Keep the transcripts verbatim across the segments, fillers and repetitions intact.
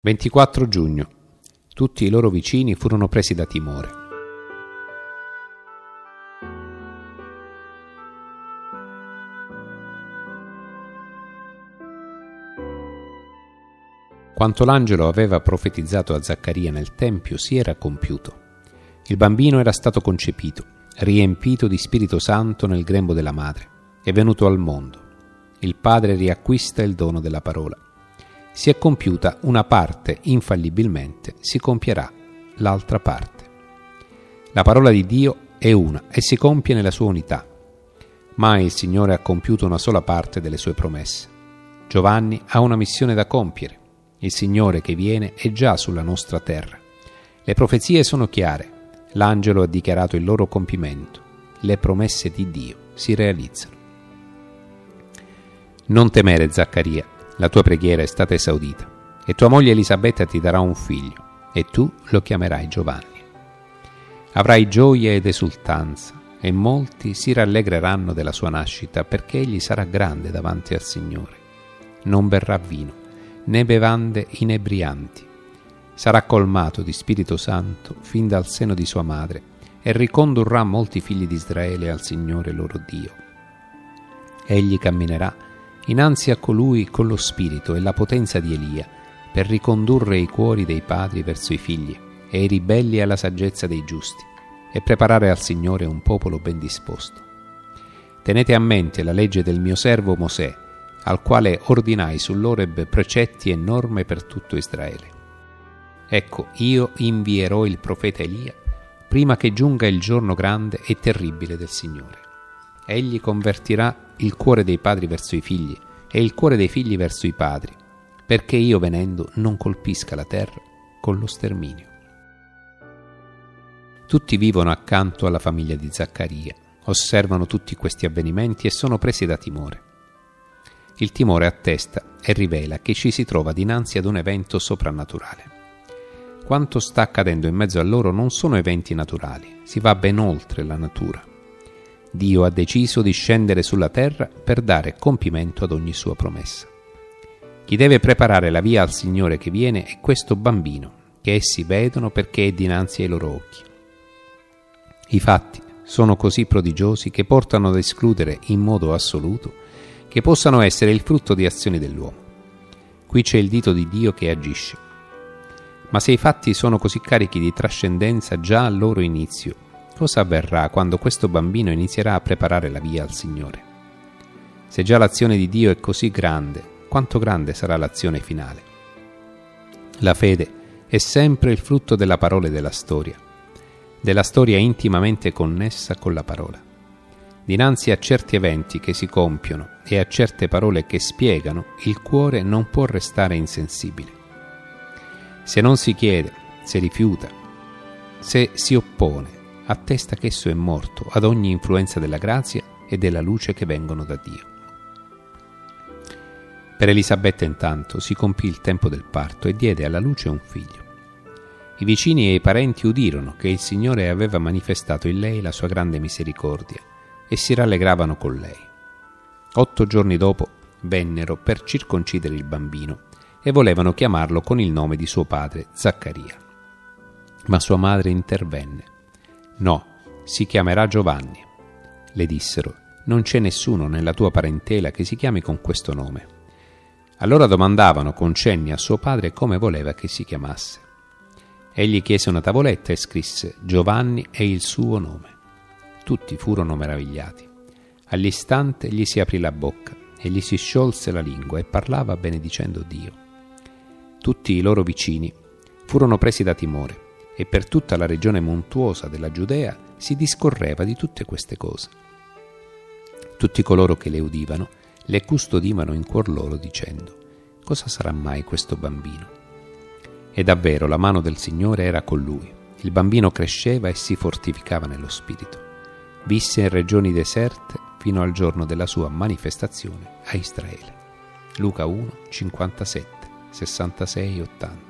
ventiquattro giugno. Tutti i loro vicini furono presi da timore. Quanto l'angelo aveva profetizzato a Zaccaria nel Tempio si era compiuto. Il bambino era stato concepito, riempito di Spirito Santo nel grembo della madre, è venuto al mondo. Il Padre riacquista il dono della parola. Si è compiuta una parte, infallibilmente si compierà l'altra parte. La parola di Dio è una e si compie nella sua unità. Mai il Signore ha compiuto una sola parte delle sue promesse. Giovanni ha una missione da compiere. Il Signore che viene è già sulla nostra terra. Le profezie sono chiare. L'angelo ha dichiarato il loro compimento. Le promesse di Dio si realizzano. Non temere, Zaccaria. La tua preghiera è stata esaudita, e tua moglie Elisabetta ti darà un figlio, e tu lo chiamerai Giovanni. Avrai gioia ed esultanza, e molti si rallegreranno della sua nascita, perché egli sarà grande davanti al Signore. Non berrà vino, né bevande inebrianti. Sarà colmato di Spirito Santo fin dal seno di sua madre, e ricondurrà molti figli di Israele al Signore loro Dio. Egli camminerà innanzi a colui con lo spirito e la potenza di Elia, per ricondurre i cuori dei padri verso i figli e i ribelli alla saggezza dei giusti, e preparare al Signore un popolo ben disposto. Tenete a mente la legge del mio servo Mosè, al quale ordinai sull'Oreb precetti e norme per tutto Israele. Ecco, io invierò il profeta Elia prima che giunga il giorno grande e terribile del Signore. Egli convertirà il cuore dei padri verso i figli e il cuore dei figli verso i padri, perché io venendo non colpisca la terra con lo sterminio. Tutti vivono accanto alla famiglia di Zaccaria, osservano tutti questi avvenimenti e sono presi da timore. Il timore attesta e rivela che ci si trova dinanzi ad un evento soprannaturale. Quanto sta accadendo in mezzo a loro non sono eventi naturali, si va ben oltre la natura. Dio ha deciso di scendere sulla terra per dare compimento ad ogni sua promessa. Chi deve preparare la via al Signore che viene è questo bambino, che essi vedono perché è dinanzi ai loro occhi. I fatti sono così prodigiosi che portano ad escludere in modo assoluto che possano essere il frutto di azioni dell'uomo. Qui c'è il dito di Dio che agisce. Ma se i fatti sono così carichi di trascendenza già al loro inizio, cosa avverrà quando questo bambino inizierà a preparare la via al Signore? Se già l'azione di Dio è così grande, quanto grande sarà l'azione finale? La fede è sempre il frutto della parola e della storia, della storia intimamente connessa con la parola. Dinanzi a certi eventi che si compiono e a certe parole che spiegano, il cuore non può restare insensibile. Se non si chiede, se rifiuta, se si oppone, attesta che esso è morto ad ogni influenza della grazia e della luce che vengono da Dio. Per Elisabetta intanto si compì il tempo del parto e diede alla luce un figlio. I vicini e i parenti udirono che il Signore aveva manifestato in lei la sua grande misericordia e si rallegravano con lei. Otto giorni dopo vennero per circoncidere il bambino e volevano chiamarlo con il nome di suo padre Zaccaria. Ma sua madre intervenne. «No, si chiamerà Giovanni». Le dissero: «Non c'è nessuno nella tua parentela che si chiami con questo nome». Allora domandavano con cenni a suo padre come voleva che si chiamasse. Egli chiese una tavoletta e scrisse: «Giovanni è il suo nome». Tutti furono meravigliati. All'istante gli si aprì la bocca e gli si sciolse la lingua e parlava benedicendo Dio. Tutti i loro vicini furono presi da timore, e per tutta la regione montuosa della Giudea si discorreva di tutte queste cose. Tutti coloro che le udivano le custodivano in cuor loro dicendo: «Cosa sarà mai questo bambino?» E davvero la mano del Signore era con lui. Il bambino cresceva e si fortificava nello spirito. Visse in regioni deserte fino al giorno della sua manifestazione a Israele. Luca uno, cinquantasette, sessantasei e ottanta.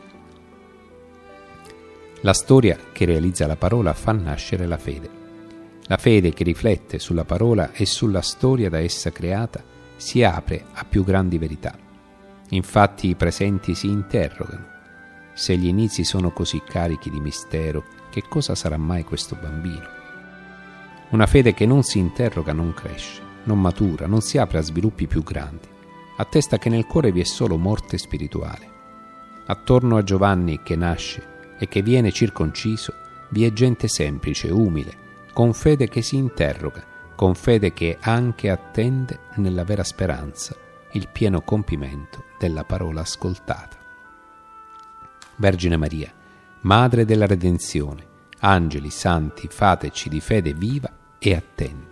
La storia che realizza la parola fa nascere la fede. La fede che riflette sulla parola e sulla storia da essa creata si apre a più grandi verità. Infatti i presenti si interrogano: se gli inizi sono così carichi di mistero, che cosa sarà mai questo bambino? Una fede che non si interroga non cresce, non matura, non si apre a sviluppi più grandi, attesta che nel cuore vi è solo morte spirituale. Attorno a Giovanni che nasce e che viene circonciso vi è gente semplice, umile, con fede che si interroga, con fede che anche attende nella vera speranza il pieno compimento della parola ascoltata. Vergine Maria, Madre della Redenzione, angeli, santi, fateci di fede viva e attenta.